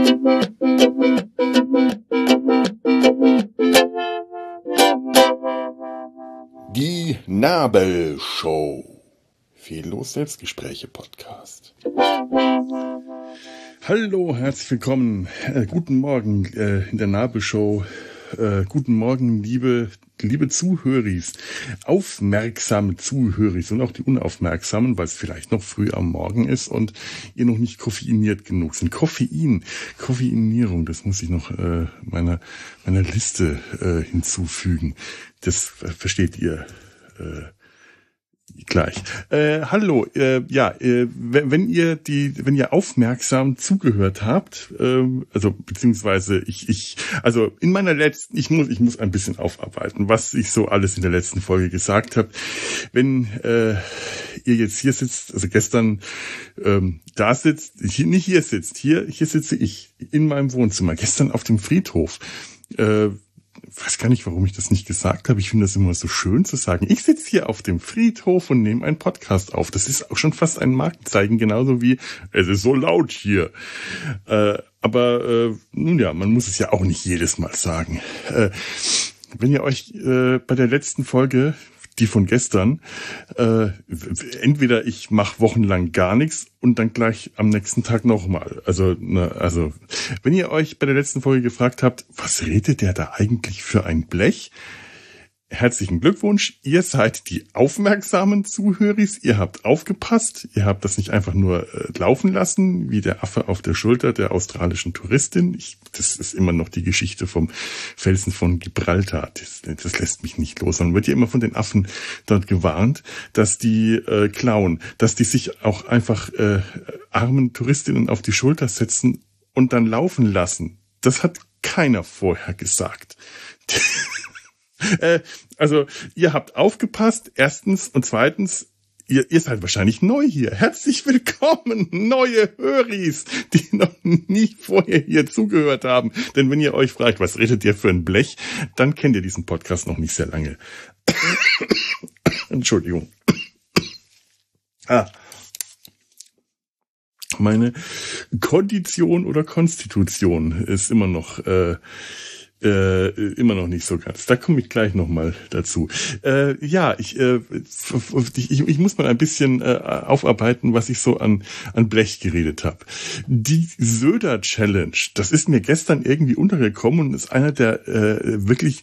Die Nabelshow. Fehllos Selbstgespräche-Podcast. Hallo, herzlich willkommen. Guten Morgen in der Nabelshow. Guten Morgen, liebe Zuhöris, aufmerksame Zuhöris und auch die Unaufmerksamen, weil es vielleicht noch früh am Morgen ist und ihr noch nicht koffeiniert genug sind. Koffeinierung, das muss ich noch meiner Liste hinzufügen. Das versteht ihr gleich. Hallo, wenn ihr aufmerksam zugehört habt, beziehungsweise ich muss ein bisschen aufarbeiten, was ich so alles in der letzten Folge gesagt habe. Wenn ihr jetzt hier sitzt, also gestern da sitzt, hier sitze ich in meinem Wohnzimmer, gestern auf dem Friedhof. Weiß gar nicht, warum ich das nicht gesagt habe. Ich finde das immer so schön zu sagen. Ich sitze hier auf dem Friedhof und nehme einen Podcast auf. Das ist auch schon fast ein Markenzeichen, genauso wie es ist so laut hier. Nun ja, man muss es ja auch nicht jedes Mal sagen. Wenn ihr euch bei der letzten Folge, die von gestern, entweder ich mache wochenlang gar nichts und dann gleich am nächsten Tag nochmal. Also wenn ihr euch bei der letzten Folge gefragt habt, was redet der da eigentlich für ein Blech? Herzlichen Glückwunsch, ihr seid die aufmerksamen Zuhöris, ihr habt aufgepasst, ihr habt das nicht einfach nur laufen lassen, wie der Affe auf der Schulter der australischen Touristin. Das ist immer noch die Geschichte vom Felsen von Gibraltar, das lässt mich nicht los. Dann wird ja immer von den Affen dort gewarnt, dass die klauen, dass die sich auch einfach armen Touristinnen auf die Schulter setzen und dann laufen lassen. Das hat keiner vorher gesagt. Ihr habt aufgepasst, erstens, und zweitens, ihr seid wahrscheinlich neu hier. Herzlich willkommen, neue Höris, die noch nie vorher hier zugehört haben. Denn wenn ihr euch fragt, was redet ihr für ein Blech, dann kennt ihr diesen Podcast noch nicht sehr lange. Entschuldigung. Meine Kondition oder Konstitution ist immer noch nicht so ganz. Da komme ich gleich nochmal dazu. Ich muss mal ein bisschen aufarbeiten, was ich so an Blech geredet habe. Die Söder Challenge, das ist mir gestern irgendwie untergekommen und ist einer der wirklich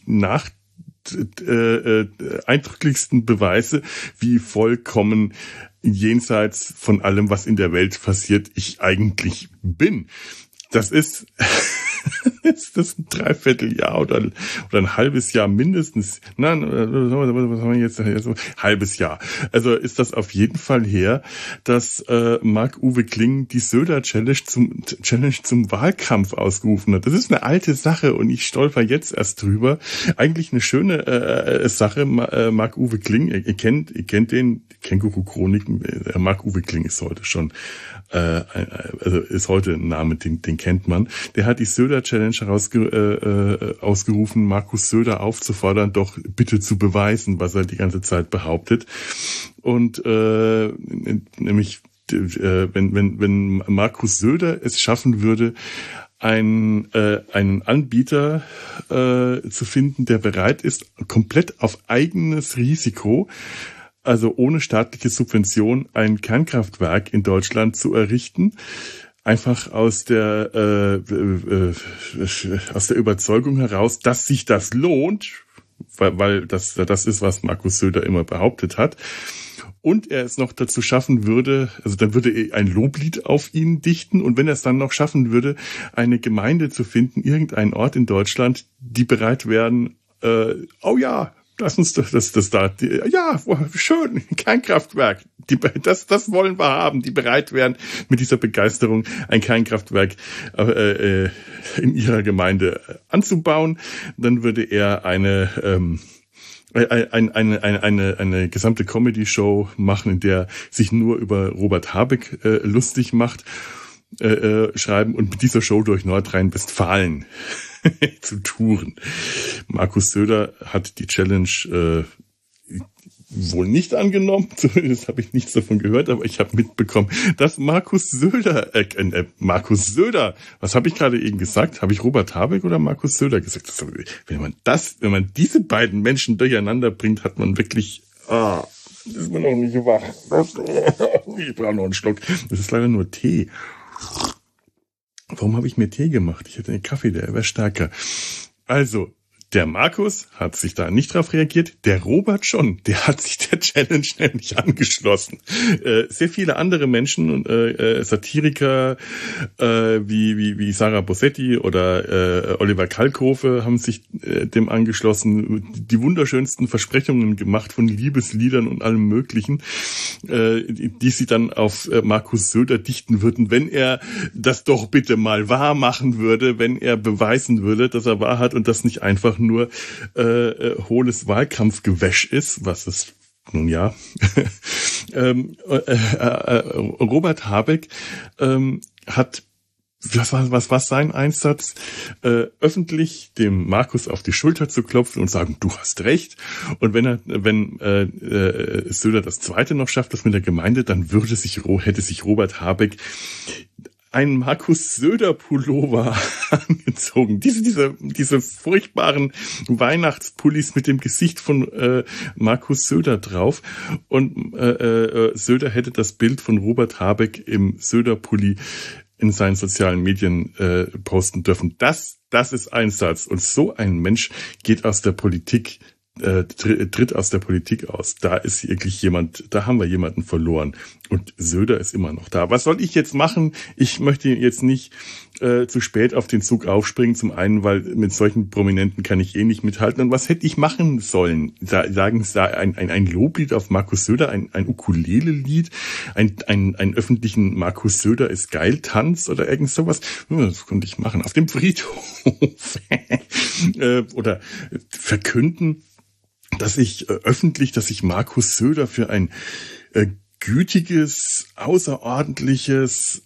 eindrücklichsten Beweise, wie vollkommen jenseits von allem, was in der Welt passiert, ich eigentlich bin. Das ist ist das ein Dreivierteljahr oder ein halbes Jahr mindestens? Nein, was haben wir jetzt? Halbes Jahr. Also ist das auf jeden Fall her, dass Marc-Uwe Kling die Söder Challenge zum Wahlkampf ausgerufen hat. Das ist eine alte Sache und ich stolper jetzt erst drüber. Eigentlich eine schöne Sache. Marc-Uwe Kling, ihr kennt den Känguru-Chroniken. Marc-Uwe Kling ist heute schon ist heute ein Name, den kennt man. Der hat die Söder Challenge ausgerufen, Markus Söder aufzufordern, doch bitte zu beweisen, was er die ganze Zeit behauptet. Und nämlich, wenn Markus Söder es schaffen würde, einen Anbieter zu finden, der bereit ist, komplett auf eigenes Risiko, also ohne staatliche Subvention, ein Kernkraftwerk in Deutschland zu errichten, einfach aus der Überzeugung heraus, dass sich das lohnt, weil das ist, was Markus Söder immer behauptet hat. Und er es noch dazu schaffen würde, also dann würde er ein Loblied auf ihn dichten, und wenn er es dann noch schaffen würde, eine Gemeinde zu finden, irgendeinen Ort in Deutschland, die bereit wären, lass uns schön, Kernkraftwerk. Das wollen wir haben, die bereit wären, mit dieser Begeisterung ein Kernkraftwerk in ihrer Gemeinde anzubauen. Dann würde er eine gesamte Comedy-Show machen, in der sich nur über Robert Habeck lustig macht, schreiben und mit dieser Show durch Nordrhein-Westfalen zu touren. Markus Söder hat die Challenge wohl nicht angenommen, zumindest habe ich nichts davon gehört, aber ich habe mitbekommen, dass Markus Söder, was habe ich gerade eben gesagt? Habe ich Robert Habeck oder Markus Söder gesagt? Wenn man diese beiden Menschen durcheinander bringt, hat man wirklich, ist man noch nicht wach. Ich brauche noch einen Schluck. Das ist leider nur Tee. Warum habe ich mir Tee gemacht? Ich hätte einen Kaffee, der wäre stärker. Also, der Markus hat sich da nicht drauf reagiert, der Robert schon, der hat sich der Challenge nämlich angeschlossen. Sehr viele andere Menschen und Satiriker wie Sarah Bossetti oder Oliver Kalkofe haben sich dem angeschlossen, die wunderschönsten Versprechungen gemacht von Liebesliedern und allem Möglichen, die sie dann auf Markus Söder dichten würden, wenn er das doch bitte mal wahr machen würde, wenn er beweisen würde, dass er wahr hat und das nicht einfach nur hohles Wahlkampfgewäsch ist, was es nun ja. Robert Habeck hat, was war sein Einsatz? Öffentlich dem Markus auf die Schulter zu klopfen und sagen, du hast recht. Und wenn Söder das Zweite noch schafft, das mit der Gemeinde, dann hätte sich Robert Habeck einen Markus Söder Pullover angezogen. Diese furchtbaren Weihnachtspullis mit dem Gesicht von Markus Söder drauf. Und Söder hätte das Bild von Robert Habeck im Söder-Pulli in seinen sozialen Medien posten dürfen. Das ist Einsatz. Und so ein Mensch geht aus der Politik, tritt aus der Politik aus. Da ist wirklich da haben wir jemanden verloren. Und Söder ist immer noch da. Was soll ich jetzt machen? Ich möchte jetzt nicht zu spät auf den Zug aufspringen. Zum einen, weil mit solchen Prominenten kann ich nicht mithalten. Und was hätte ich machen sollen? Sagen Sie ein Loblied auf Markus Söder, ein Ukulele-Lied, einen öffentlichen Markus Söder ist geil Tanz oder irgend sowas? Das konnte ich machen. Auf dem Friedhof. Oder verkünden, dass ich Markus Söder für ein gütiges, außerordentliches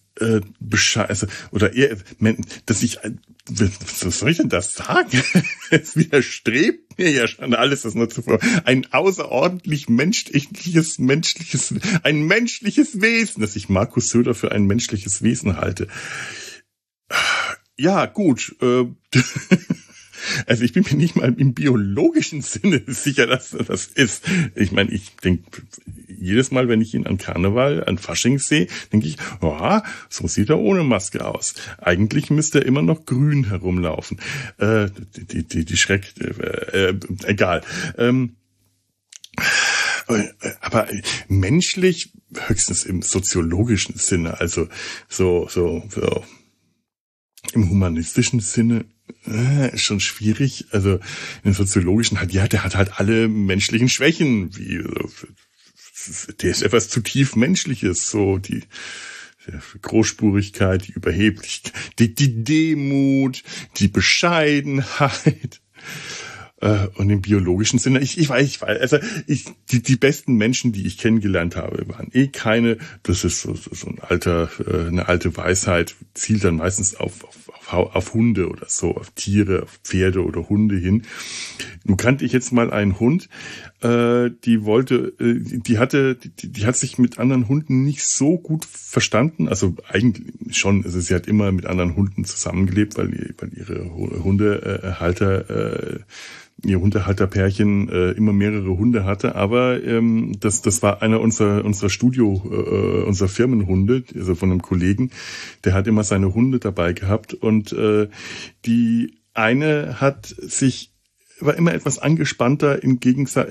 was soll ich denn das sagen? Es widerstrebt mir ja schon alles, das nur zuvor. Ein außerordentlich menschliches Wesen, dass ich Markus Söder für ein menschliches Wesen halte. Ja, gut, also ich bin mir nicht mal im biologischen Sinne sicher, dass das ist. Ich meine, ich denke, jedes Mal, wenn ich ihn an Karneval, an Fasching sehe, denke ich, so sieht er ohne Maske aus. Eigentlich müsste er immer noch grün herumlaufen. Egal. Aber menschlich höchstens im soziologischen Sinne, also so im humanistischen Sinne ist schon schwierig. Also im soziologischen der hat halt alle menschlichen Schwächen, der ist etwas zutiefst Menschliches, so die Großspurigkeit, die Überheblichkeit, die Demut, die Bescheidenheit. Und im biologischen Sinne, ich weiß, also die besten Menschen, die ich kennengelernt habe, waren keine, das ist so eine alte Weisheit, zielt dann meistens auf Hunde oder so, auf Tiere, auf Pferde oder Hunde hin. Nun kannte ich jetzt mal einen Hund, die hat sich mit anderen Hunden nicht so gut verstanden, also eigentlich schon, also sie hat immer mit anderen Hunden zusammengelebt, weil ihre ihr Hundehalterpärchen immer mehrere Hunde hatte, aber das war einer unserer unserer Firmenhunde, also von einem Kollegen, der hat immer seine Hunde dabei gehabt und die eine war immer etwas angespannter in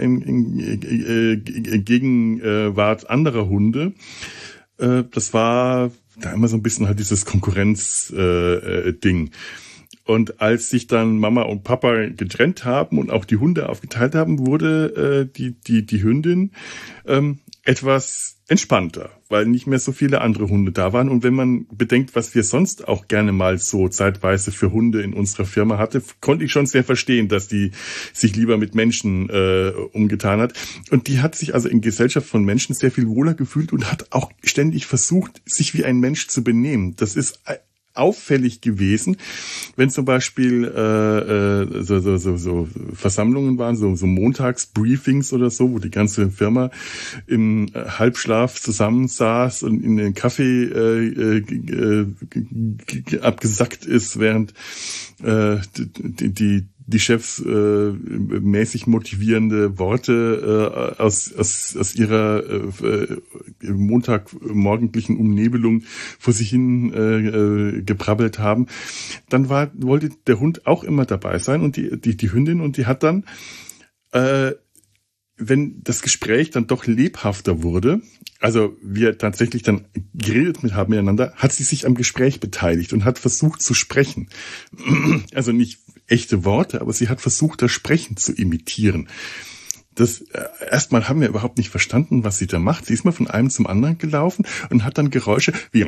Gegenwart anderer Hunde. Das war da immer so ein bisschen halt dieses Konkurrenz-Ding. Und als sich dann Mama und Papa getrennt haben und auch die Hunde aufgeteilt haben, wurde die Hündin etwas entspannter, weil nicht mehr so viele andere Hunde da waren. Und wenn man bedenkt, was wir sonst auch gerne mal so zeitweise für Hunde in unserer Firma hatte, konnte ich schon sehr verstehen, dass die sich lieber mit Menschen umgetan hat. Und die hat sich also in Gesellschaft von Menschen sehr viel wohler gefühlt und hat auch ständig versucht, sich wie ein Mensch zu benehmen. Das ist auffällig gewesen, wenn zum Beispiel so Versammlungen waren, so Montagsbriefings oder so, wo die ganze Firma im Halbschlaf zusammensaß und in den Kaffee abgesackt ist, während die Chefs mäßig motivierende Worte aus ihrer montagmorgendlichen Umnebelung vor sich hin gebrabbelt haben, dann wollte der Hund auch immer dabei sein und die Hündin, und die hat dann, wenn das Gespräch dann doch lebhafter wurde, also wir tatsächlich dann geredet haben miteinander, hat sie sich am Gespräch beteiligt und hat versucht zu sprechen. Also nicht echte Worte, aber sie hat versucht, das Sprechen zu imitieren. Das erstmal haben wir überhaupt nicht verstanden, was sie da macht. Sie ist mal von einem zum anderen gelaufen und hat dann Geräusche wie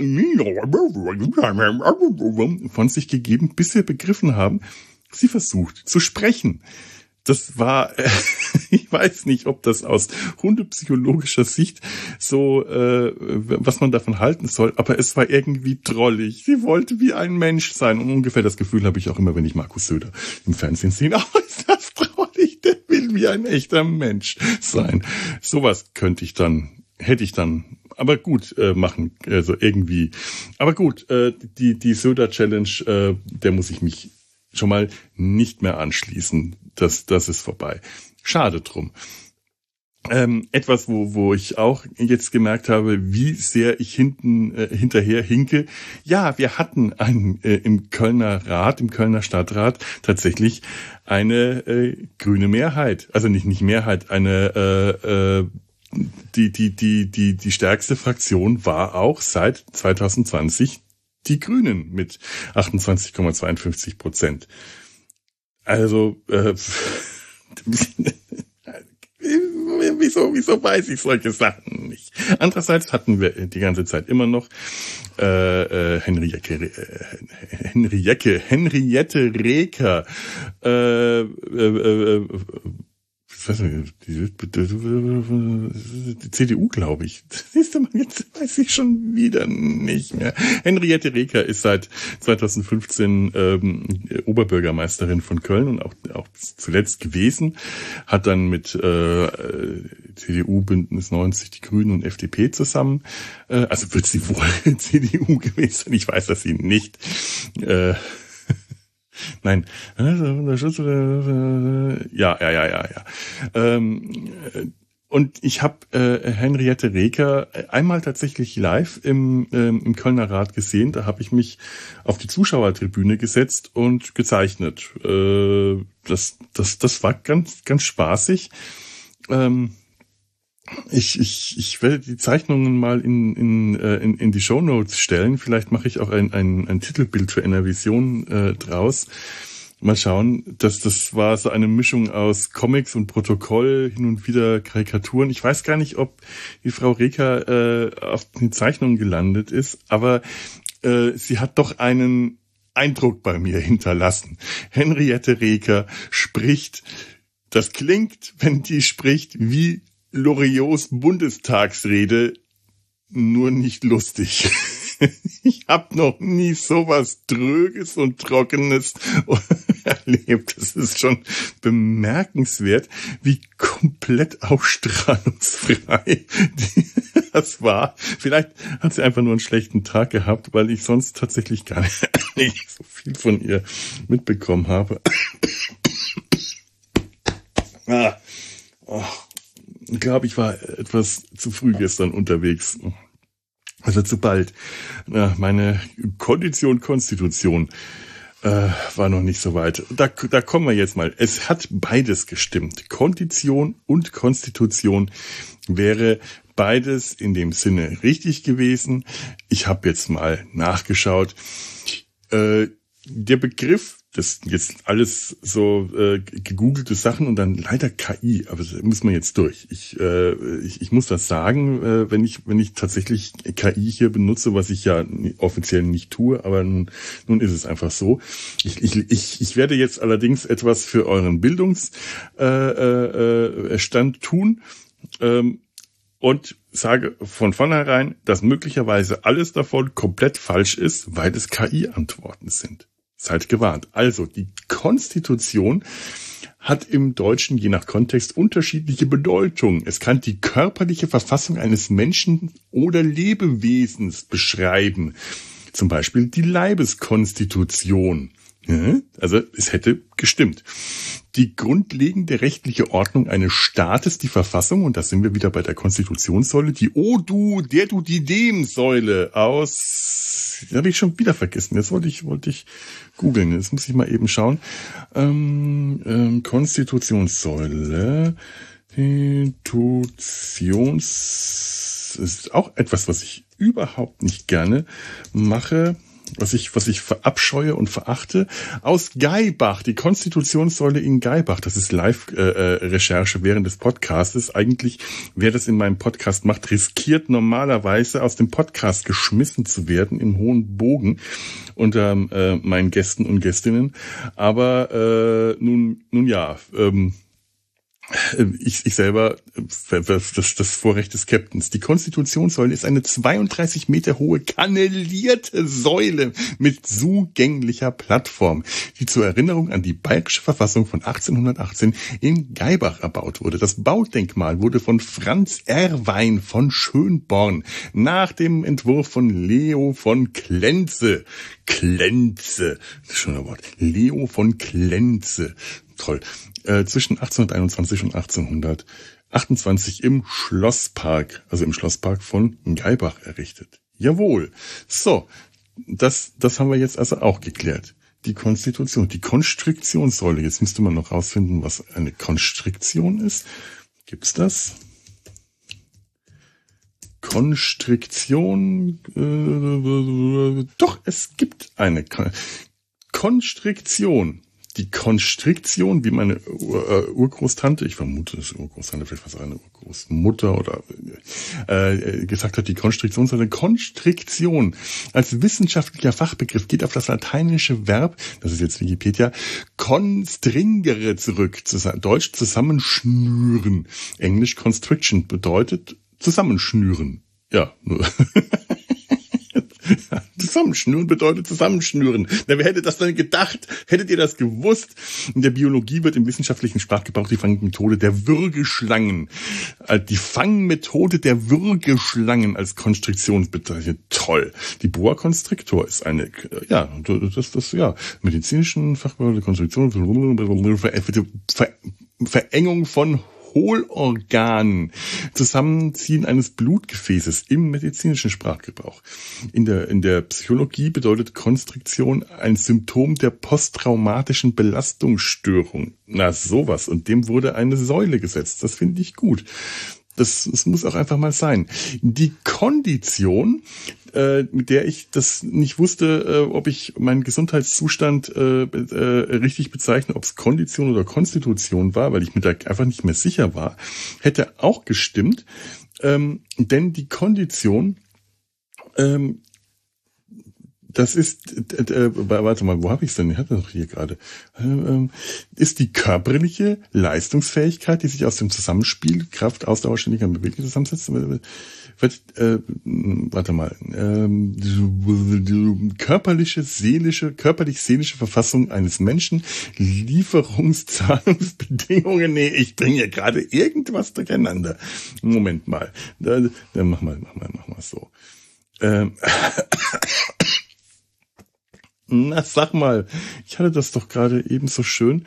von sich gegeben, bis wir begriffen haben, sie versucht zu sprechen. Das war, ich weiß nicht, ob das aus hundepsychologischer Sicht so, was man davon halten soll, aber es war irgendwie drollig. Sie wollte wie ein Mensch sein, und ungefähr das Gefühl habe ich auch immer, wenn ich Markus Söder im Fernsehen sehe. Oh, ist das drollig, der will wie ein echter Mensch sein. Sowas hätte ich dann, aber gut, machen, also irgendwie. Aber gut, die Söder-Challenge, der muss ich mich schon mal nicht mehr anschließen. Das ist vorbei. Schade drum. Etwas, wo ich auch jetzt gemerkt habe, wie sehr ich hinterher hinke. Ja, wir hatten im Kölner Stadtrat tatsächlich eine grüne Mehrheit. Also nicht Mehrheit, die stärkste Fraktion war auch seit 2020 die Grünen mit 28,52%. Also, wieso weiß ich solche Sachen nicht? Andererseits hatten wir die ganze Zeit immer noch Henriette Reker, die CDU, glaube ich. Siehst du mal, jetzt weiß ich schon wieder nicht mehr. Henriette Reker ist seit 2015 Oberbürgermeisterin von Köln und auch zuletzt gewesen. Hat dann mit CDU, Bündnis 90, die Grünen und FDP zusammen, also wird sie wohl CDU gewesen sein. Ich weiß das sie nicht. Nein. Ja. Und ich habe Henriette Reker einmal tatsächlich live im Kölner Rat gesehen. Da habe ich mich auf die Zuschauertribüne gesetzt und gezeichnet. Das war ganz, ganz spaßig. Ich werde die Zeichnungen mal in die Shownotes stellen. Vielleicht mache ich auch ein Titelbild für NRVision draus. Mal schauen. Das war so eine Mischung aus Comics und Protokoll, hin und wieder Karikaturen. Ich weiß gar nicht, ob die Frau Reker auf den Zeichnungen gelandet ist, aber sie hat doch einen Eindruck bei mir hinterlassen. Henriette Reker spricht, das klingt, wenn die spricht, wie Loriots Bundestagsrede, nur nicht lustig. Ich habe noch nie sowas Dröges und Trockenes erlebt. Das ist schon bemerkenswert, wie komplett ausstrahlungsfrei das war. Vielleicht hat sie einfach nur einen schlechten Tag gehabt, weil ich sonst tatsächlich gar nicht so viel von ihr mitbekommen habe. Ich glaube, ich war etwas zu früh gestern unterwegs. Also zu bald. Meine Konstitution war noch nicht so weit. Da kommen wir jetzt mal. Es hat beides gestimmt. Kondition und Konstitution wäre beides in dem Sinne richtig gewesen. Ich habe jetzt mal nachgeschaut. Der Begriff, das jetzt alles so gegoogelte Sachen und dann leider KI, aber da muss man jetzt durch. Ich muss das sagen, wenn ich tatsächlich KI hier benutze, was ich ja offiziell nicht tue, aber nun ist es einfach so. Ich werde jetzt allerdings etwas für euren Bildungsstand tun. und sage von vornherein, dass möglicherweise alles davon komplett falsch ist, weil es KI-Antworten sind. Seid gewarnt. Also, die Konstitution hat im Deutschen je nach Kontext unterschiedliche Bedeutungen. Es kann die körperliche Verfassung eines Menschen oder Lebewesens beschreiben. Zum Beispiel die Leibeskonstitution. Ja, also es hätte gestimmt. Die grundlegende rechtliche Ordnung eines Staates, die Verfassung, und da sind wir wieder bei der Konstitutionssäule, die die Dem-Säule aus, habe ich schon wieder vergessen, jetzt wollte ich googeln, jetzt muss ich mal eben schauen. Konstitutionssäule, ist auch etwas, was ich überhaupt nicht gerne mache, was ich verabscheue und verachte. Aus Gaibach, die Konstitutionssäule in Gaibach, das ist Live-Recherche während des Podcastes. Eigentlich, wer das in meinem Podcast macht, riskiert normalerweise aus dem Podcast geschmissen zu werden im hohen Bogen unter meinen Gästen und Gästinnen. Aber nun ja, ich selber, das Vorrecht des Captains. Die Konstitutionssäule ist eine 32 Meter hohe kannelierte Säule mit zugänglicher Plattform, die zur Erinnerung an die bayerische Verfassung von 1818 in Gaibach erbaut wurde. Das Baudenkmal wurde von Franz Erwein von Schönborn nach dem Entwurf von Leo von Klenze, schöner Wort, Leo von Klenze, toll, zwischen 1821 und 1828 im Schlosspark, also im Schlosspark von Gaibach errichtet. Jawohl. So, das haben wir jetzt also auch geklärt. Die Konstitution, die Konstriktionssäule. Jetzt müsste man noch rausfinden, was eine Konstriktion ist. Gibt's das? Konstriktion, doch, es gibt eine Konstriktion. Die Konstriktion, wie meine Urgroßtante, ich vermute, das ist Urgroßtante, vielleicht was eine Urgroßmutter oder gesagt hat, die Konstriktion, sondern Konstriktion als wissenschaftlicher Fachbegriff geht auf das lateinische Verb, das ist jetzt Wikipedia, constringere zurück, Deutsch zusammenschnüren. Englisch constriction bedeutet zusammenschnüren. Ja, nur. Zusammenschnüren bedeutet zusammenschnüren. Na, wer hätte das denn gedacht? Hättet ihr das gewusst? In der Biologie wird im wissenschaftlichen Sprachgebrauch die Fangmethode der Würgeschlangen, die Fangmethode der Würgeschlangen als Konstriktion bezeichnet. Toll. Die Boa Constrictor ist eine, medizinischen Fachwörter Konstruktion, Verengung von Hohlorganen, Zusammenziehen eines Blutgefäßes im medizinischen Sprachgebrauch. In der Psychologie bedeutet Konstriktion ein Symptom der posttraumatischen Belastungsstörung. Na, sowas. Und dem wurde eine Säule gesetzt. Das finde ich gut. Das muss auch einfach mal sein. Die Kondition, mit der ich das nicht wusste, ob ich meinen Gesundheitszustand richtig bezeichne, ob es Kondition oder Konstitution war, weil ich mir da einfach nicht mehr sicher war, hätte auch gestimmt. Denn die Kondition, das ist, warte mal, wo habe ich es denn? Ich hatte doch hier gerade. Ist die körperliche Leistungsfähigkeit, die sich aus dem Zusammenspiel Kraft, Ausdauer, ständiger Bewegung zusammensetzt. Körperlich-seelische Verfassung eines Menschen, Lieferungszahlungsbedingungen. Nee, ich bringe ja gerade irgendwas durcheinander. Moment mal. Dann mach mal so. Na, sag mal, ich hatte das doch gerade eben so schön.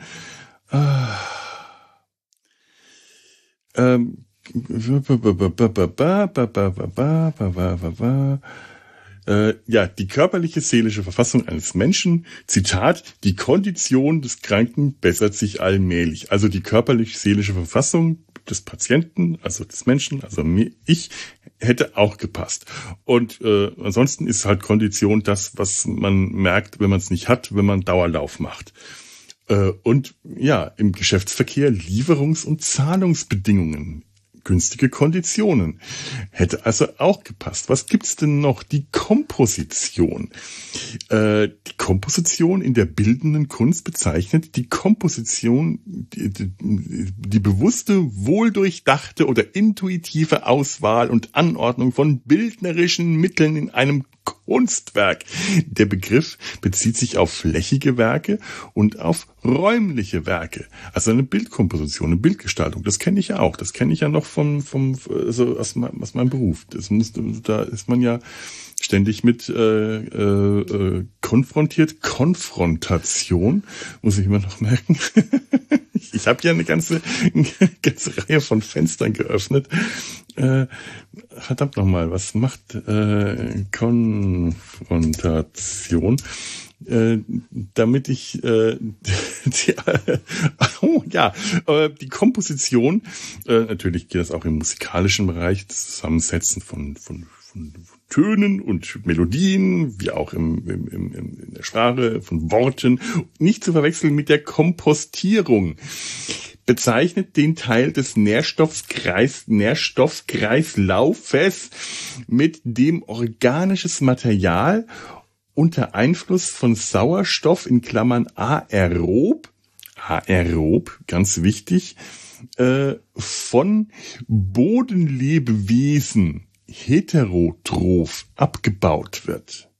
Die körperliche, seelische Verfassung eines Menschen, Zitat, die Kondition des Kranken bessert sich allmählich. Also die körperlich-seelische Verfassung des Patienten, also des Menschen, also ich, hätte auch gepasst. Und ansonsten ist halt Kondition das, was man merkt, wenn man es nicht hat, wenn man Dauerlauf macht. Und ja, im Geschäftsverkehr Lieferungs- und Zahlungsbedingungen. günstige Konditionen. Hätte also auch gepasst. Was gibt's denn noch? Die Komposition. Die Komposition in der bildenden Kunst bezeichnet die Komposition, die bewusste, wohldurchdachte oder intuitive Auswahl und Anordnung von bildnerischen Mitteln in einem Kunstwerk. Der Begriff bezieht sich auf flächige Werke und auf räumliche Werke. Also eine Bildkomposition, eine Bildgestaltung. Das kenne ich ja auch. Das kenne ich ja noch also aus meinem Beruf. Da ist man ja ständig mit konfrontiert. Konfrontation, muss ich immer noch merken. Ich habe ja eine ganze Reihe von Fenstern geöffnet. Verdammt nochmal, was macht Konfrontation? Damit ich die Komposition, natürlich geht das auch im musikalischen Bereich, das Zusammensetzen von Tönen und Melodien, wie auch in der Sprache, von Worten, nicht zu verwechseln mit der Kompostierung. Bezeichnet den Teil des Nährstoffkreislaufes, mit dem organisches Material unter Einfluss von Sauerstoff in Klammern aerob, ganz wichtig, von Bodenlebewesen heterotroph abgebaut wird.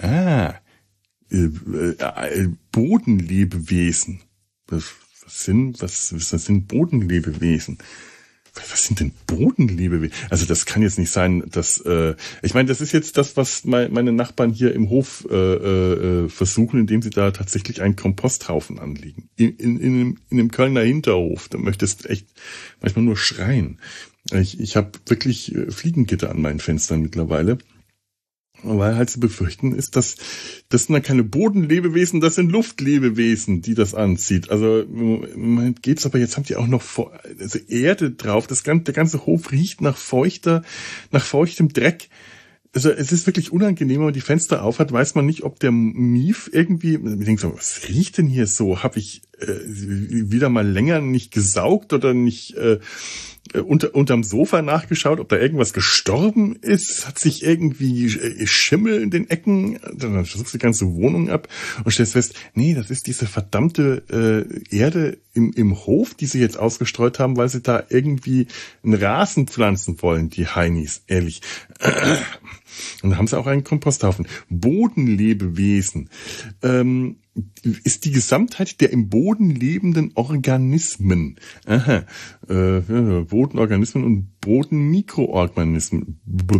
Bodenlebewesen. Was sind Bodenlebewesen? Was sind denn Bodenlebewesen? Also das kann jetzt nicht sein, dass ich meine, das ist jetzt das, was meine Nachbarn hier im Hof versuchen, indem sie da tatsächlich einen Komposthaufen anlegen. In einem Kölner Hinterhof. Da möchtest du echt manchmal nur schreien. Ich habe wirklich Fliegengitter an meinen Fenstern mittlerweile. Weil halt zu befürchten ist, dass das sind dann keine Bodenlebewesen, das sind Luftlebewesen, die das anzieht. Also im Moment geht's, aber jetzt habt ihr auch noch Erde drauf. Der ganze Hof riecht nach feuchtem Dreck. Also es ist wirklich unangenehm, wenn man die Fenster aufhat, weiß man nicht, ob der Mief irgendwie, man denkt so, was riecht denn hier so? Habe ich wieder mal länger nicht gesaugt oder nicht unterm Sofa nachgeschaut, ob da irgendwas gestorben ist? Hat sich irgendwie Schimmel in den Ecken? Dann suchst du die ganze Wohnung ab und stellst fest, nee, das ist diese verdammte Erde im Hof, die sie jetzt ausgestreut haben, weil sie da irgendwie einen Rasen pflanzen wollen, die Heinis, ehrlich. Und da haben sie auch einen Komposthaufen. Bodenlebewesen ist die Gesamtheit der im Boden lebenden Organismen. Bodenorganismen und Bodenmikroorganismen.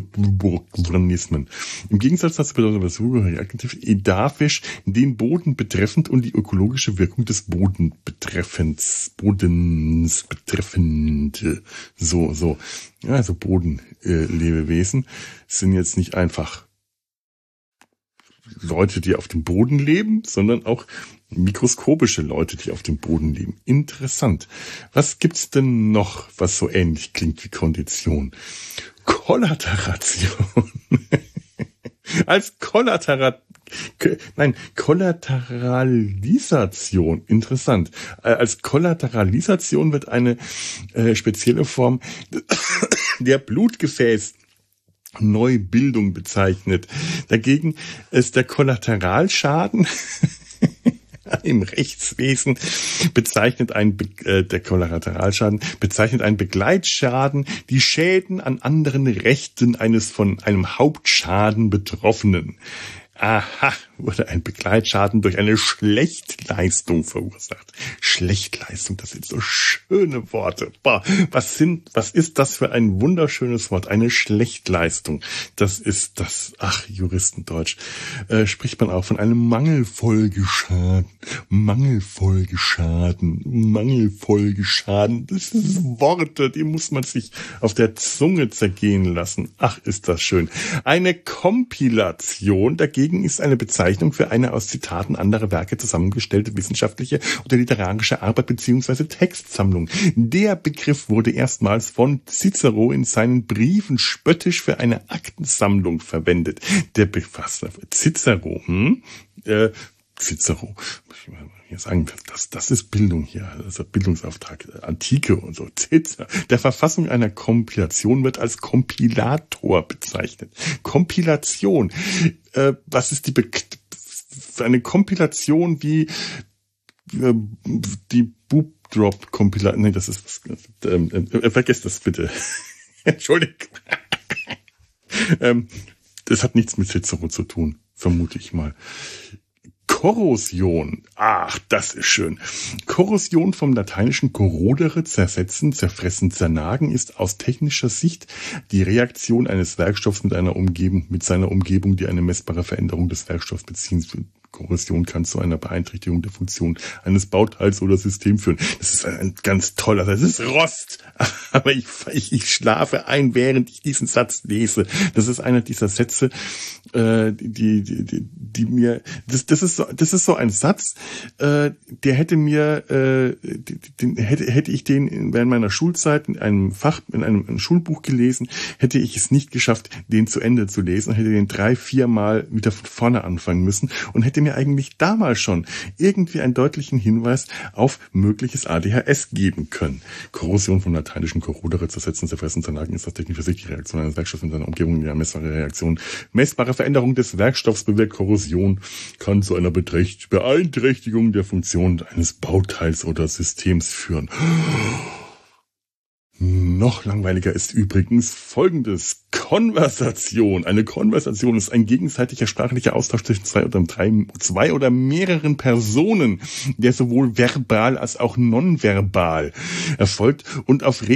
Im Gegensatz dazu bedeutet das Adjektiv edaphisch den Boden betreffend und die ökologische Wirkung des Bodens betreffend. So. Ja, also Bodenlebewesen sind jetzt nicht einfach Leute, die auf dem Boden leben, sondern auch mikroskopische Leute, die auf dem Boden leben. Interessant. Was gibt's denn noch, was so ähnlich klingt wie Kondition? Kollateration. Als Kollateralisation. Interessant. Als Kollateralisation wird eine spezielle Form der Blutgefäß Neubildung bezeichnet. Dagegen ist der Kollateralschaden im Rechtswesen der Kollateralschaden bezeichnet einen Begleitschaden, die Schäden an anderen Rechten eines von einem Hauptschaden Betroffenen. Aha, wurde ein Begleitschaden durch eine Schlechtleistung verursacht. Schlechtleistung, das sind so schöne Worte. Boah, was ist das für ein wunderschönes Wort? Eine Schlechtleistung. Das ist das, Juristendeutsch. Spricht man auch von einem Mangelfolgeschaden. Das sind Worte, die muss man sich auf der Zunge zergehen lassen. Ach, ist das schön. Eine Kompilation dagegen ist eine Bezeichnung für eine aus Zitaten anderer Werke zusammengestellte wissenschaftliche oder literarische Arbeit bzw. Textsammlung. Der Begriff wurde erstmals von Cicero in seinen Briefen spöttisch für eine Aktensammlung verwendet. Der Befasser Cicero. hier sagen, das ist Bildung hier, also Bildungsauftrag, Antike und so. Der Verfassung einer Kompilation wird als Kompilator bezeichnet. Kompilation. Was ist eine Kompilation wie die Boop-Drop-Kompilation? Nee, das ist vergesst das bitte. Entschuldigung. Das hat nichts mit Cicero zu tun, vermute ich mal. Korrosion. Ach, das ist schön. Korrosion vom lateinischen corrodere, zersetzen, zerfressen, zernagen ist aus technischer Sicht die Reaktion eines Werkstoffs mit seiner Umgebung, die eine messbare Veränderung des Werkstoffs beziehen. Korrosion kann zu einer Beeinträchtigung der Funktion eines Bauteils oder Systems führen. Das ist ein ganz toller, das ist Rost. Aber ich schlafe ein, während ich diesen Satz lese. Das ist einer dieser Sätze, die mir, das ist so ein Satz, der hätte mir, hätte ich den während meiner Schulzeit in einem Schulbuch gelesen, hätte ich es nicht geschafft, den zu Ende zu lesen, hätte den 3-4 Mal wieder von vorne anfangen müssen und hätte mir eigentlich damals schon irgendwie einen deutlichen Hinweis auf mögliches ADHS geben können. Korrosion vom lateinischen corrodere, zersetzen, zerfressen, zernagen ist das technische Sicht die Reaktion eines Werkstoffs in seiner Umgebung, die messbare Reaktion. Messbare Veränderung des Werkstoffs bewirkt Korrosion, kann zu einer Beeinträchtigung der Funktion eines Bauteils oder Systems führen. Noch langweiliger ist übrigens Folgendes. Konversation. Eine Konversation ist ein gegenseitiger sprachlicher Austausch zwischen zwei oder mehreren Personen, der sowohl verbal als auch nonverbal erfolgt und auf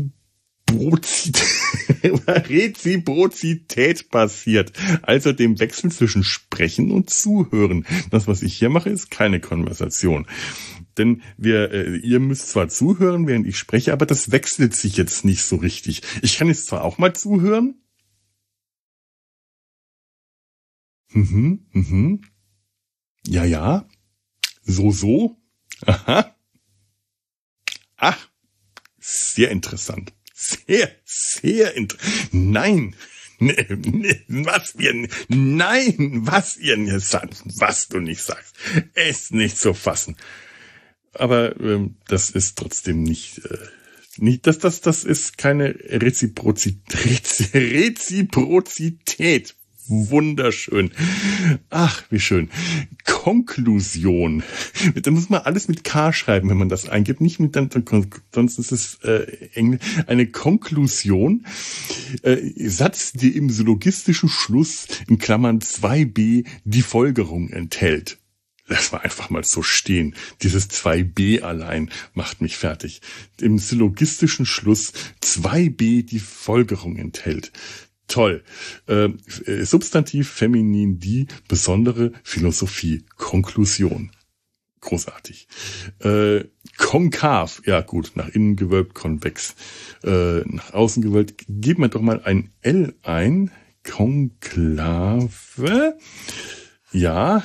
Reziprozität basiert, also dem Wechsel zwischen Sprechen und Zuhören. Das, was ich hier mache, ist keine Konversation. Denn ihr müsst zwar zuhören, während ich spreche, aber das wechselt sich jetzt nicht so richtig. Ich kann jetzt zwar auch mal zuhören. Ja. So. Aha. Ach, sehr interessant. Sehr interessant. Nein. Was ihr sagt, was du nicht sagst, ist nicht zu fassen. Aber das ist trotzdem nicht das ist keine Reziprozität. Wunderschön. Ach, wie schön. Konklusion. Da muss man alles mit K schreiben, wenn man das eingibt. Nicht mit sonst ist es eine Konklusion. Satz, der im syllogistischen Schluss in Klammern 2b die Folgerung enthält. Lass mal einfach mal so stehen. Dieses 2b allein macht mich fertig. Im syllogistischen Schluss 2b die Folgerung enthält. Toll. Substantiv feminin die besondere Philosophie. Konklusion. Großartig. Konkav. Ja gut, nach innen gewölbt, konvex. Nach außen gewölbt. Geben wir doch mal ein L ein. Konklave. Ja,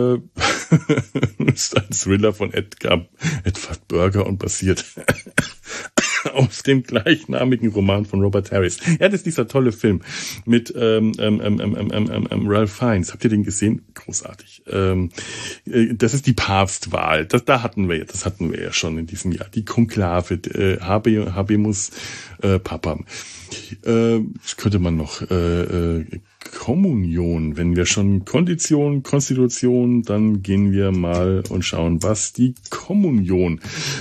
ist ein Thriller von Edward Berger und basiert auf dem gleichnamigen Roman von Robert Harris. Ja, das ist dieser tolle Film mit Ralph Fiennes. Habt ihr den gesehen? Großartig. Das ist die Papstwahl. Das hatten wir ja schon in diesem Jahr. Die Konklave, Habemus Papam. Könnte man noch Kommunion, wenn wir schon Konstitution, dann gehen wir mal und schauen, was die Kommunion,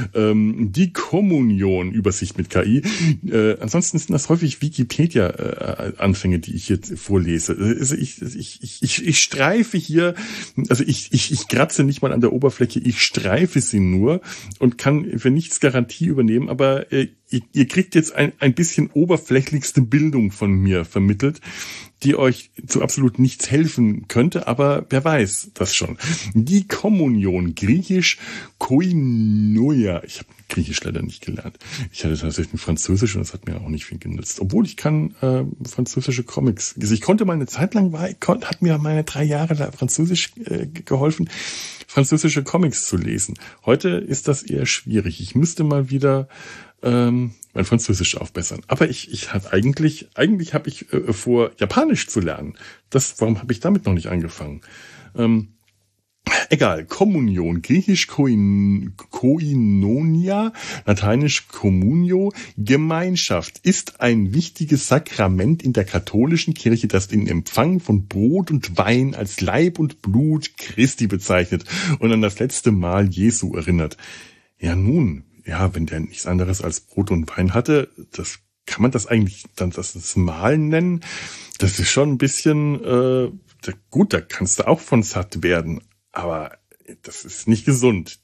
Übersicht mit KI. Ansonsten sind das häufig Wikipedia-Anfänge, die ich jetzt vorlese. Also ich streife hier, also ich kratze nicht mal an der Oberfläche, ich streife sie nur und kann für nichts Garantie übernehmen, aber ihr kriegt jetzt ein bisschen oberflächlichste Bildung von mir vermittelt, die euch zu absolut nichts helfen könnte, aber wer weiß das schon. Die Kommunion, griechisch Koinonia. Ich habe Griechisch leider nicht gelernt. Ich hatte tatsächlich Französisch und das hat mir auch nicht viel genützt. Obwohl ich kann französische Comics. Also ich konnte mal eine Zeit lang, hat mir meine 3 Jahre da Französisch geholfen, französische Comics zu lesen. Heute ist das eher schwierig. Ich müsste mal wieder mein Französisch aufbessern. Aber eigentlich habe ich vor, Japanisch zu lernen. Warum habe ich damit noch nicht angefangen? Egal, Kommunion, griechisch Koinonia, lateinisch Communio, Gemeinschaft ist ein wichtiges Sakrament in der katholischen Kirche, das den Empfang von Brot und Wein als Leib und Blut Christi bezeichnet und an das letzte Mahl Jesu erinnert. Ja nun, ja, wenn der nichts anderes als Brot und Wein hatte, kann man das eigentlich dann das Mahl nennen? Das ist schon ein bisschen, gut, da kannst du auch von satt werden. Aber das ist nicht gesund.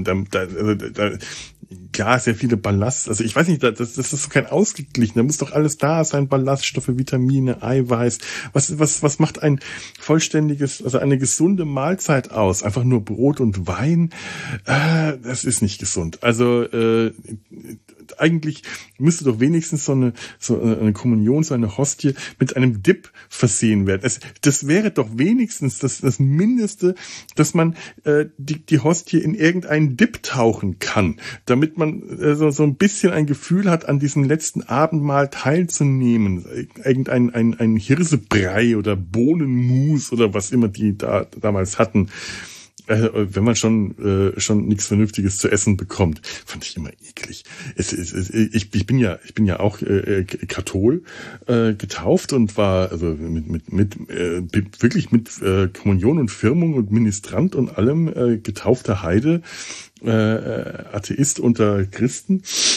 Klar, sehr viele Ballast. Also ich weiß nicht, das ist kein ausgeglichen. Da muss doch alles da sein. Ballaststoffe, Vitamine, Eiweiß. Was macht ein vollständiges, also eine gesunde Mahlzeit aus? Einfach nur Brot und Wein? Das ist nicht gesund. Also eigentlich müsste doch wenigstens so eine Kommunion, so eine Hostie mit einem Dip versehen werden. Das wäre doch wenigstens das Mindeste, dass man die Hostie in irgendeinen Dip tauchen kann, damit man so ein bisschen ein Gefühl hat, an diesem letzten Abendmahl teilzunehmen. Ein Hirsebrei oder Bohnenmus oder was immer die da damals hatten. Wenn man schon nichts Vernünftiges zu essen bekommt, fand ich immer eklig. Ich bin ja auch Kathol getauft und war also wirklich mit Kommunion und Firmung und Ministrant und allem getaufter Heide, Atheist unter Christen,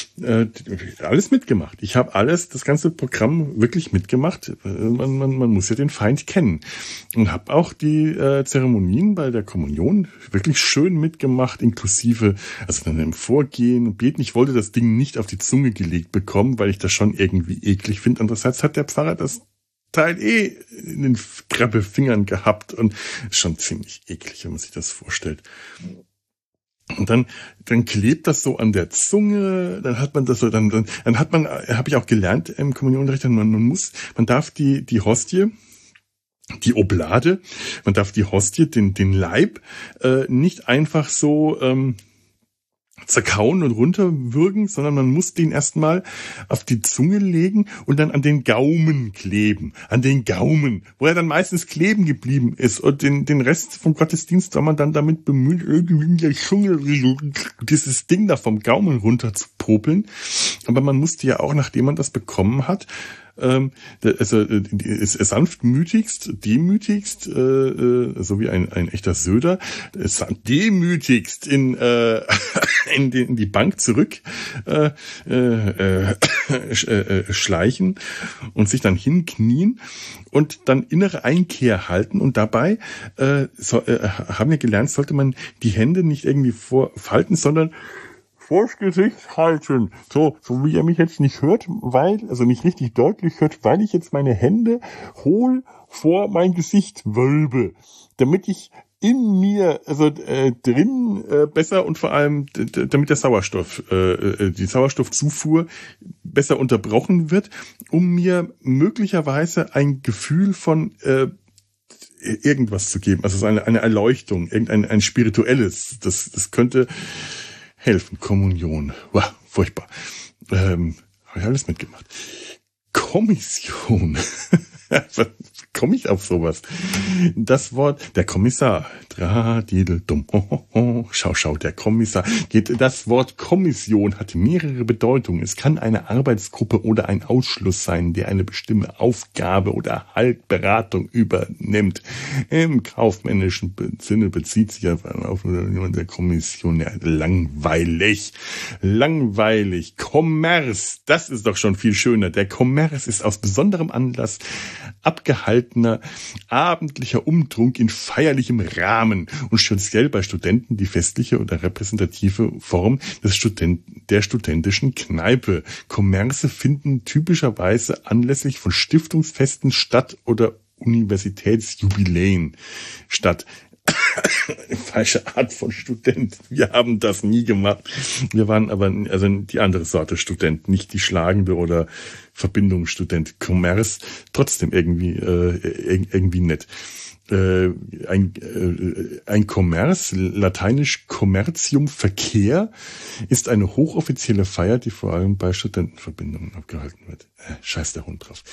alles mitgemacht. Ich habe das ganze Programm wirklich mitgemacht. Man muss ja den Feind kennen. Und habe auch die Zeremonien bei der Kommunion wirklich schön mitgemacht, inklusive, also dann im Vorgehen und Beten. Ich wollte das Ding nicht auf die Zunge gelegt bekommen, weil ich das schon irgendwie eklig finde. Andererseits hat der Pfarrer das Teil in den Krabbelfingern gehabt und ist schon ziemlich eklig, wenn man sich das vorstellt. Und dann klebt das so an der Zunge, dann hat man das so, dann hat man, habe ich auch gelernt im Kommunionunterricht, man darf die Hostie, die Oblade, man darf die Hostie, den Leib, nicht einfach so, zerkauen und runterwürgen, sondern man muss den erstmal auf die Zunge legen und dann an den Gaumen kleben. An den Gaumen, wo er dann meistens kleben geblieben ist. Und den Rest vom Gottesdienst war man dann damit bemüht, irgendwie in der Zunge dieses Ding da vom Gaumen runter zu popeln. Aber man musste ja auch, nachdem man das bekommen hat, sanftmütigst, demütigst, so wie ein echter Söder, demütigst in die Bank zurück schleichen und sich dann hinknien und dann innere Einkehr halten. Und dabei haben wir gelernt, sollte man die Hände nicht irgendwie falten, sondern vors Gesicht halten. So wie ihr mich jetzt nicht hört, nicht richtig deutlich hört, weil ich jetzt meine Hände hohl vor mein Gesicht wölbe, damit ich in mir, drin besser und vor allem, damit der Sauerstoff, die Sauerstoffzufuhr besser unterbrochen wird, um mir möglicherweise ein Gefühl von irgendwas zu geben, also eine Erleuchtung, ein spirituelles, das könnte helfen. Kommunion. Wow, furchtbar. Habe ich alles mitgemacht. Kommission. Komme ich auf sowas? Das Wort, der Kommissar. Schau, der Kommissar. Das Wort Kommission hat mehrere Bedeutungen. Es kann eine Arbeitsgruppe oder ein Ausschluss sein, der eine bestimmte Aufgabe oder Beratung übernimmt. Im kaufmännischen Sinne bezieht sich auf der Kommission. Ja, langweilig. Kommerz, das ist doch schon viel schöner. Der Kommerz ist aus besonderem Anlass abgehaltener abendlicher Umtrunk in feierlichem Rahmen und speziell bei Studenten die festliche oder repräsentative Form der studentischen Kneipe. Kommerze finden typischerweise anlässlich von Stiftungsfesten statt oder Universitätsjubiläen statt. Falsche Art von Student. Wir haben das nie gemacht. Wir waren aber die andere Sorte Student, nicht die schlagende oder Verbindungsstudent. Kommerz, trotzdem irgendwie nett. Ein Kommerz, lateinisch Commercium, Verkehr, ist eine hochoffizielle Feier, die vor allem bei Studentenverbindungen abgehalten wird. Scheiß der Hund drauf.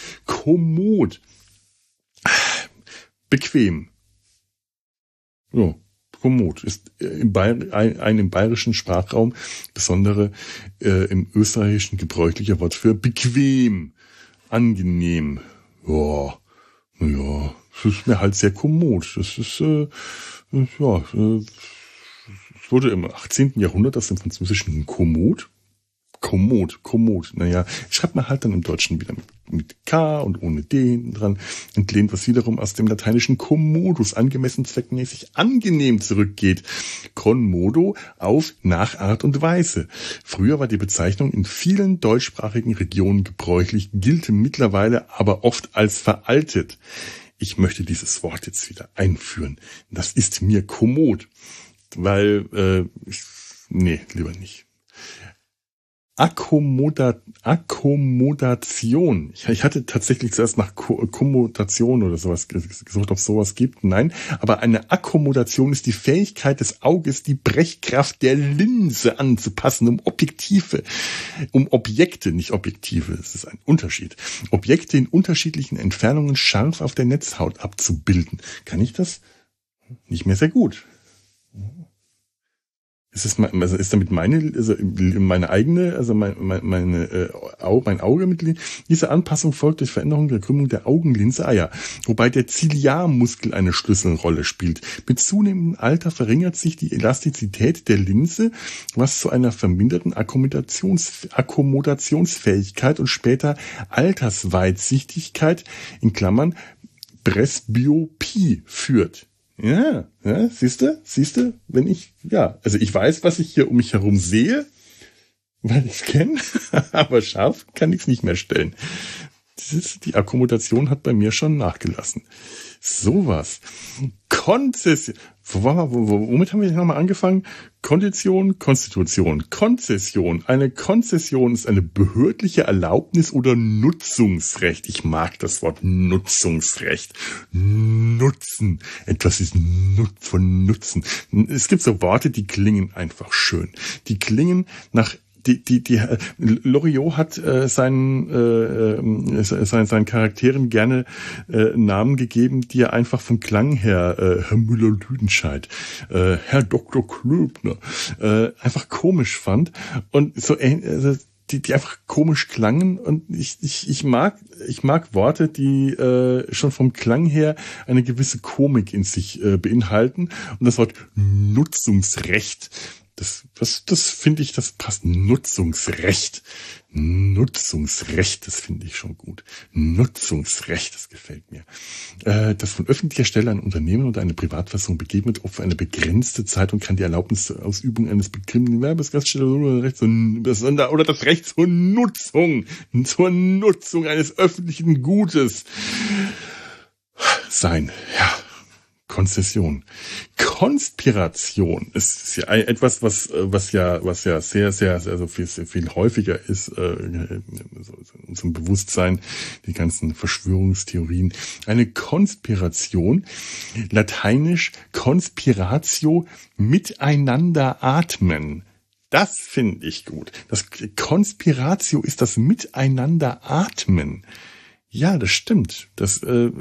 Kommod. Bequem. Ja, Kommod ist ein im bayerischen Sprachraum, besondere im österreichischen gebräuchlicher Wort für bequem, angenehm. Ja, es ist mir halt sehr kommod. Das ist, es wurde im 18. Jahrhundert aus dem Französischen Kommod. Naja, schreibt man halt dann im Deutschen wieder mit K und ohne D hinten dran, entlehnt, was wiederum aus dem lateinischen commodus, angemessen, zweckmäßig, angenehm zurückgeht. Conmodo auf nach Art und Weise. Früher war die Bezeichnung in vielen deutschsprachigen Regionen gebräuchlich, gilt mittlerweile aber oft als veraltet. Ich möchte dieses Wort jetzt wieder einführen. Das ist mir kommod, weil, nee, lieber nicht. Akkommodation. Ich hatte tatsächlich zuerst nach Kommodation oder sowas gesucht, ob es sowas gibt. Nein, aber eine Akkommodation ist die Fähigkeit des Auges, die Brechkraft der Linse anzupassen, um Objekte, nicht Objektive, das ist ein Unterschied, Objekte in unterschiedlichen Entfernungen scharf auf der Netzhaut abzubilden. Kann ich das? Nicht mehr sehr gut. Ist damit meine eigene, also mein Auge mit diese Anpassung folgt durch Veränderung der Krümmung der Augenlinse, wobei der Ziliarmuskel eine Schlüsselrolle spielt. Mit zunehmendem Alter verringert sich die Elastizität der Linse, was zu einer verminderten Akkommodationsfähigkeit und später Altersweitsichtigkeit in Klammern Presbyopie führt. Ja, siehste, wenn ich weiß, was ich hier um mich herum sehe, weil ich es kenne, aber scharf kann ich es nicht mehr stellen. Die Akkommodation hat bei mir schon nachgelassen. Sowas. Konzession. Womit haben wir nochmal angefangen? Kondition, Konstitution. Konzession. Eine Konzession ist eine behördliche Erlaubnis oder Nutzungsrecht. Ich mag das Wort Nutzungsrecht. Nutzen. Etwas ist von Nutzen. Es gibt so Worte, die klingen einfach schön. Die klingen nach Loriot hat seinen Charakteren gerne Namen gegeben, die er einfach vom Klang her, Herr Müller-Lüdenscheid, Herr Dr. Klöbner, einfach komisch fand und so die einfach komisch klangen, und ich mag Worte, die schon vom Klang her eine gewisse Komik in sich beinhalten, und das Wort Nutzungsrecht, das finde ich, das passt. Nutzungsrecht, das finde ich schon gut. Nutzungsrecht, das gefällt mir. Das von öffentlicher Stelle ein Unternehmen oder eine Privatperson begeben wird, auch für eine begrenzte Zeit, und kann die Erlaubnis zur Ausübung eines bestimmten Gewerbes, Gaststätte oder das Recht zur Nutzung eines öffentlichen Gutes sein. Ja. Konzession. Konspiration ist ja etwas, was ja sehr, sehr, also viel häufiger ist in unserem Bewusstsein, die ganzen Verschwörungstheorien. Eine Konspiration, lateinisch conspiratio, miteinander atmen. Das finde ich gut. Das Conspiratio ist das Miteinander atmen. Ja, das stimmt. Das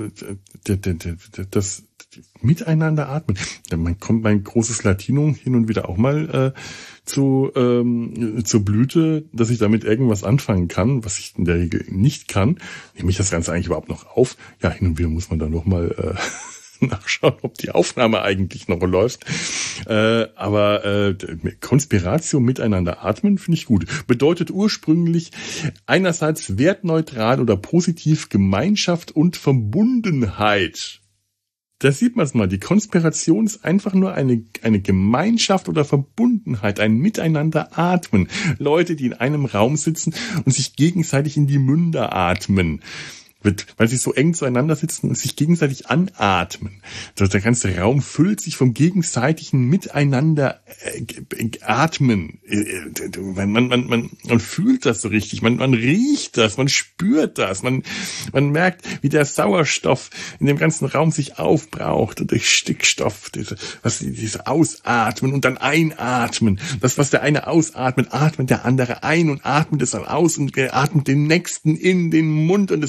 Miteinander atmen. Man kommt mein großes Latinum hin und wieder auch mal zur Blüte, dass ich damit irgendwas anfangen kann, was ich in der Regel nicht kann. Nehme ich das Ganze eigentlich überhaupt noch auf? Ja, hin und wieder muss man dann noch mal nachschauen, ob die Aufnahme eigentlich noch läuft. Aber Konspiratio, miteinander atmen, finde ich gut. Bedeutet ursprünglich einerseits wertneutral oder positiv Gemeinschaft und Verbundenheit. Da sieht man es mal. Die Konspiration ist einfach nur eine Gemeinschaft oder Verbundenheit, ein Miteinander atmen. Leute, die in einem Raum sitzen und sich gegenseitig in die Münder atmen. Weil sie so eng zueinander sitzen und sich gegenseitig anatmen. Der ganze Raum füllt sich vom gegenseitigen Miteinander atmen. Man fühlt das so richtig, man riecht das, man spürt das, man merkt, wie der Sauerstoff in dem ganzen Raum sich aufbraucht und durch Stickstoff, diese Ausatmen und dann Einatmen. Das, was der eine ausatmet, atmet der andere ein und atmet es dann aus und atmet den nächsten in den Mund, und es wird ein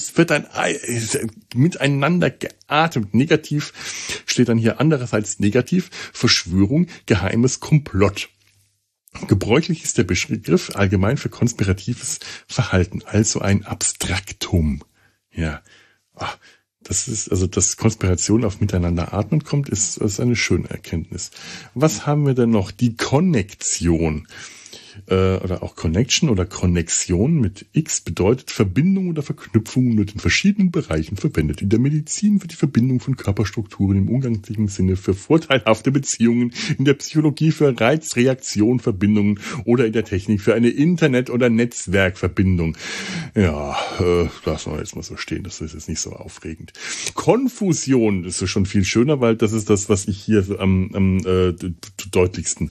miteinander geatmet. Negativ steht dann hier andererseits negativ, Verschwörung, geheimes Komplott. Gebräuchlich ist der Begriff allgemein für konspiratives Verhalten, also ein Abstraktum. Ja, das ist, also, dass Konspiration auf miteinander atmen kommt, ist eine schöne Erkenntnis. Was haben wir denn noch? Die Konnektion. Oder auch Connection oder Konnexion mit X bedeutet Verbindung oder Verknüpfung mit in verschiedenen Bereichen verwendet. In der Medizin für die Verbindung von Körperstrukturen im umganglichen Sinne für vorteilhafte Beziehungen, in der Psychologie für Reizreaktion-Verbindungen oder in der Technik für eine Internet- oder Netzwerkverbindung. Ja, lassen wir jetzt mal so stehen, das ist jetzt nicht so aufregend. Konfusion ist so schon viel schöner, weil das ist das, was ich hier am deutlichsten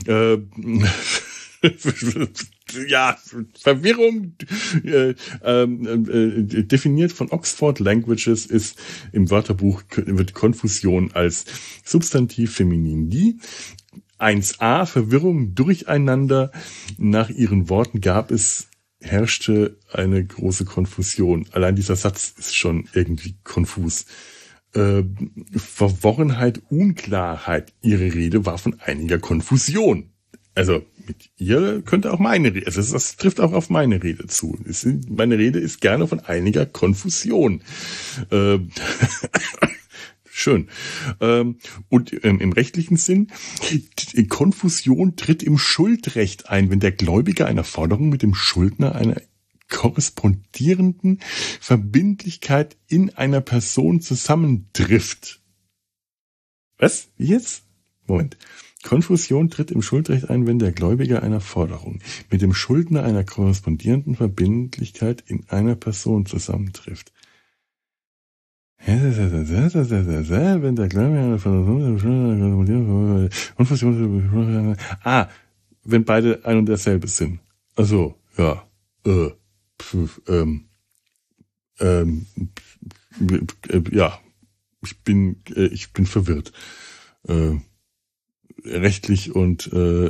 ja, Verwirrung definiert von Oxford Languages ist im Wörterbuch wird Konfusion als Substantiv feminin die. 1a Verwirrung durcheinander. Nach ihren Worten herrschte eine große Konfusion. Allein dieser Satz ist schon irgendwie konfus. Verworrenheit, Unklarheit. Ihre Rede war von einiger Konfusion. Also mit ihr könnte auch meine Rede, also das trifft auch auf meine Rede zu. Meine Rede ist gerne von einiger Konfusion. Schön. Und im rechtlichen Sinn, Konfusion tritt im Schuldrecht ein, wenn der Gläubiger einer Forderung mit dem Schuldner einer korrespondierenden Verbindlichkeit in einer Person zusammentrifft. Was? Wie jetzt? Moment. Konfusion tritt im Schuldrecht ein, wenn der Gläubiger einer Forderung mit dem Schuldner einer korrespondierenden Verbindlichkeit in einer Person zusammentrifft. Wenn der Gläubiger einer Forderung Konfusion, wenn beide ein und derselbe sind. Also, ja, ja, ich bin verwirrt. Rechtlich und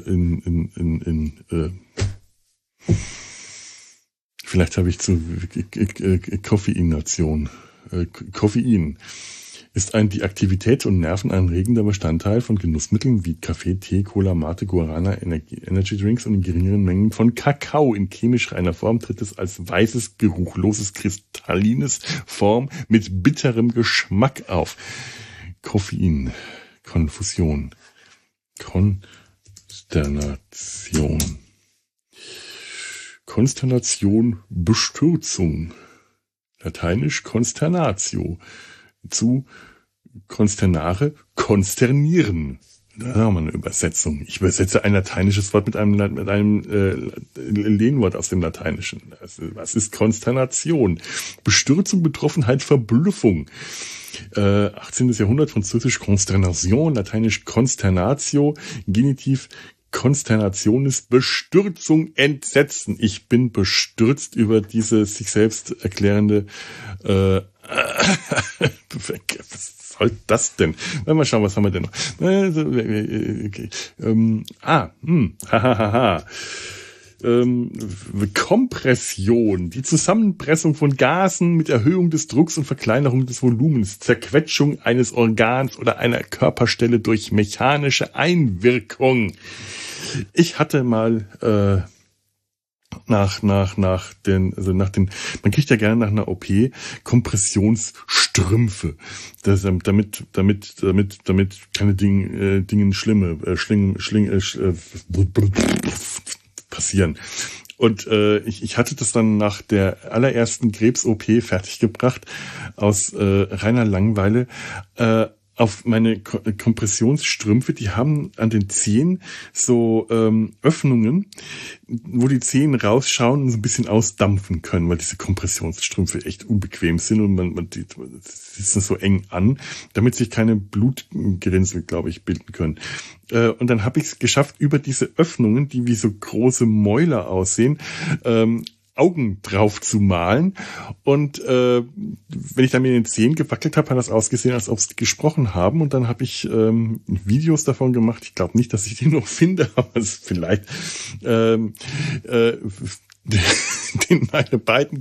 vielleicht habe ich zu Koffeination. Koffein ist ein die Aktivität und nervenanregender Bestandteil von Genussmitteln wie Kaffee, Tee, Cola, Mate, Guarana, Energy Drinks und in geringeren Mengen von Kakao. In chemisch reiner Form tritt es als weißes, geruchloses, kristallines Form mit bitterem Geschmack auf. Koffein, Konfusion. Konsternation, Bestürzung. Lateinisch Consternatio. Zu consternare, konsternieren. Da haben wir eine Übersetzung. Ich übersetze ein lateinisches Wort mit einem Lehnwort aus dem Lateinischen. Was ist Konsternation? Bestürzung, Betroffenheit, Verblüffung. 18. Jahrhundert, französisch Consternation, lateinisch Consternatio, Genitiv Konsternationis, Bestürzung, Entsetzen. Ich bin bestürzt über diese sich selbst erklärende was soll das denn? Mal schauen, was haben wir denn noch? Kompression, die Zusammenpressung von Gasen mit Erhöhung des Drucks und Verkleinerung des Volumens, Zerquetschung eines Organs oder einer Körperstelle durch mechanische Einwirkung. Ich hatte mal man kriegt ja gerne nach einer OP Kompressionsstrümpfe, damit keine Dinge schlimme passieren. Und ich hatte das dann nach der allerersten Krebs-OP fertiggebracht aus reiner Langeweile auf meine Kompressionsstrümpfe. Die haben an den Zehen so Öffnungen, wo die Zehen rausschauen und so ein bisschen ausdampfen können, weil diese Kompressionsstrümpfe echt unbequem sind und die sitzen so eng an, damit sich keine Blutgerinnsel, glaube ich, bilden können. Und dann habe ich es geschafft, über diese Öffnungen, die wie so große Mäuler aussehen, Augen drauf zu malen. Und wenn ich dann mit den Zähnen gewackelt habe, hat das ausgesehen, als ob sie gesprochen haben. Und dann habe ich Videos davon gemacht. Ich glaube nicht, dass ich die noch finde, aber vielleicht den meine beiden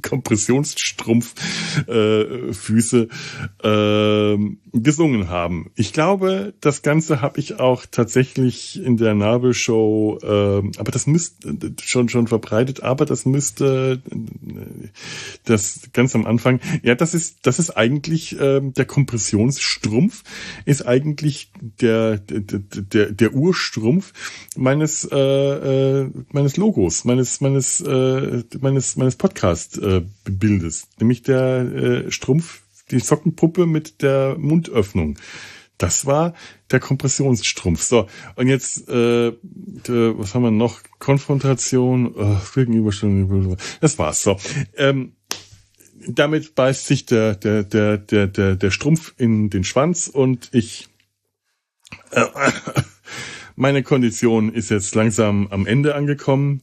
Kompressionsstrumpffüße gesungen haben. Ich glaube, das Ganze habe ich auch tatsächlich in der Nabelshow, aber das müsste schon verbreitet, aber das müsste das ganz am Anfang. Ja, das ist eigentlich der Kompressionsstrumpf ist eigentlich der Urstrumpf meines Logos, meines Podcast-Bildes, nämlich der Strumpf, die Sockenpuppe mit der Mundöffnung. Das war der Kompressionsstrumpf. So, und jetzt, was haben wir noch? Konfrontation, Gegenüberstellung, das war's. So, damit beißt sich der Strumpf in den Schwanz und meine Kondition ist jetzt langsam am Ende angekommen.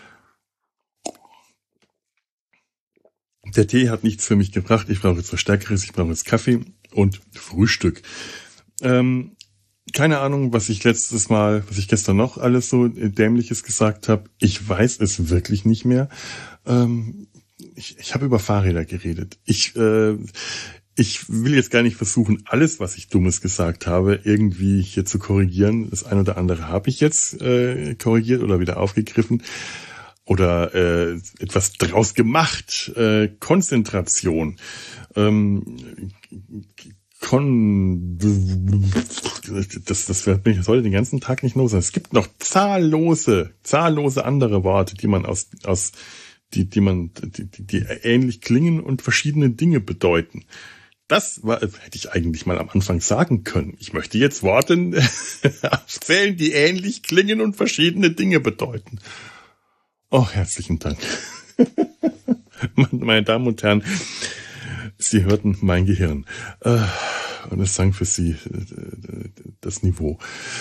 Der Tee hat nichts für mich gebracht. Ich brauche jetzt was Stärkeres. Ich brauche jetzt Kaffee und Frühstück. Keine Ahnung, was ich gestern noch alles so Dämliches gesagt habe. Ich weiß es wirklich nicht mehr. Ich habe über Fahrräder geredet. Ich will jetzt gar nicht versuchen, alles, was ich Dummes gesagt habe, irgendwie hier zu korrigieren. Das ein oder andere habe ich jetzt korrigiert oder wieder aufgegriffen. Oder etwas draus gemacht. Konzentration. Das wird mich heute den ganzen Tag nicht los sein. Es gibt noch zahllose andere Worte, die man die ähnlich klingen und verschiedene Dinge bedeuten. Hätte ich eigentlich mal am Anfang sagen können. Ich möchte jetzt Worte aufzählen, die ähnlich klingen und verschiedene Dinge bedeuten. Oh, herzlichen Dank. Meine Damen und Herren, Sie hörten mein Gehirn. Und es sang für Sie das Niveau.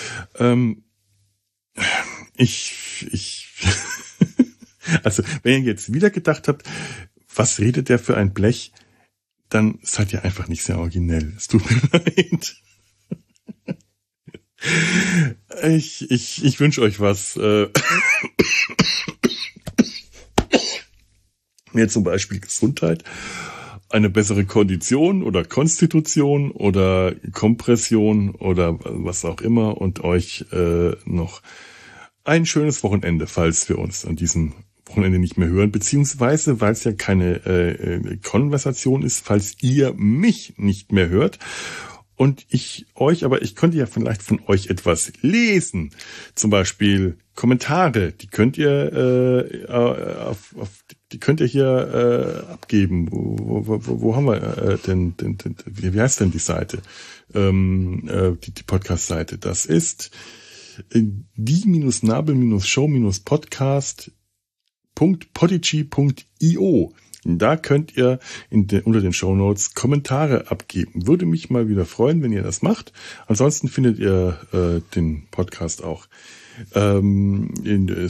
Also, wenn ihr jetzt wieder gedacht habt, was redet der für ein Blech, dann seid ihr einfach nicht sehr originell. Es tut mir leid. Ich wünsche euch was. Mir zum Beispiel Gesundheit, eine bessere Kondition oder Konstitution oder Kompression oder was auch immer und euch noch ein schönes Wochenende, falls wir uns an diesem Wochenende nicht mehr hören, beziehungsweise, weil es ja keine Konversation ist, falls ihr mich nicht mehr hört. Und aber ich könnte ja vielleicht von euch etwas lesen. Zum Beispiel Kommentare, die könnt ihr die könnt ihr hier abgeben. Wo haben wir denn wie heißt denn die Seite? Die Podcast-Seite. Das ist die-nabel-show-podcast.podigy.io. Da könnt ihr unter den Shownotes Kommentare abgeben. Würde mich mal wieder freuen, wenn ihr das macht. Ansonsten findet ihr den Podcast auch in den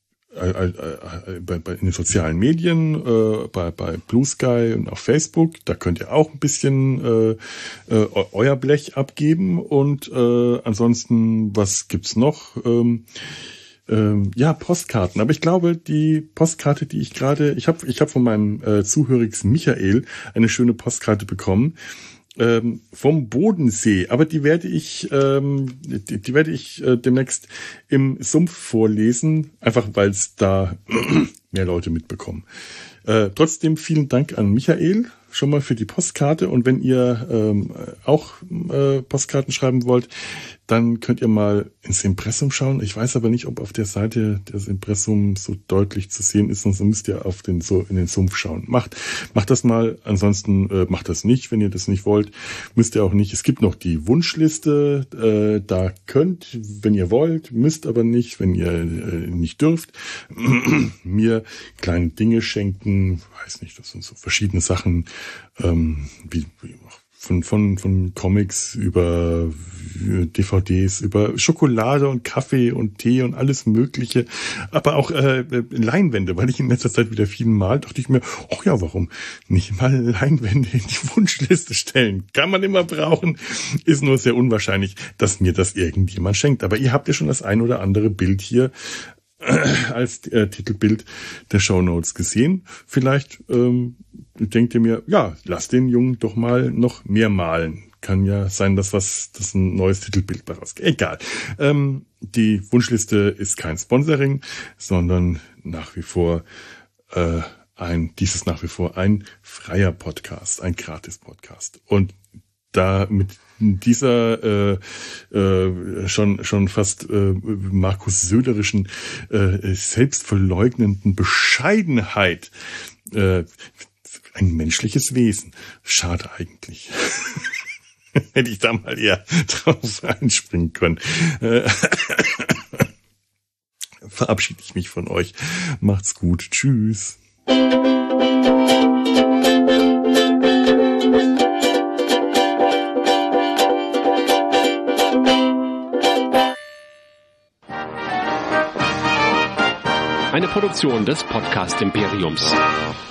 sozialen Medien, bei Blue Sky und auf Facebook. Da könnt ihr auch ein bisschen euer Blech abgeben. Und ansonsten, was gibt's noch? Postkarten. Aber ich glaube, die Postkarte, die ich habe von meinem Zuhörigs Michael eine schöne Postkarte bekommen vom Bodensee. Aber die werde ich demnächst im Sumpf vorlesen, einfach weil es da mehr Leute mitbekommen. Trotzdem vielen Dank an Michael schon mal für die Postkarte. Und wenn ihr auch Postkarten schreiben wollt, dann könnt ihr mal ins Impressum schauen. Ich weiß aber nicht, ob auf der Seite das Impressum so deutlich zu sehen ist, sonst müsst ihr in den Sumpf schauen. Macht das mal, ansonsten macht das nicht, wenn ihr das nicht wollt. Müsst ihr auch nicht. Es gibt noch die Wunschliste, da könnt, wenn ihr wollt, müsst aber nicht, wenn ihr nicht dürft, mir kleine Dinge schenken. Weiß nicht, das sind so verschiedene Sachen, wie von Comics über DVDs, über Schokolade und Kaffee und Tee und alles Mögliche, aber auch Leinwände, weil ich in letzter Zeit wieder viel mal, dachte ich mir, ach ja, warum nicht mal Leinwände in die Wunschliste stellen? Kann man immer brauchen, ist nur sehr unwahrscheinlich, dass mir das irgendjemand schenkt. Aber ihr habt ja schon das ein oder andere Bild hier als Titelbild der Shownotes gesehen. Vielleicht denkt ihr mir, ja, lass den Jungen doch mal noch mehr malen. Kann ja sein, dass das ein neues Titelbild daraus geht. Egal. Die Wunschliste ist kein Sponsoring, sondern nach wie vor ein freier Podcast, ein Gratis-Podcast. Und da mit dieser schon fast Markus Söderischen selbstverleugnenden Bescheidenheit ein menschliches Wesen. Schade eigentlich. Hätte ich da mal eher drauf einspringen können. Verabschiede ich mich von euch. Macht's gut. Tschüss. Eine Produktion des Podcast Imperiums.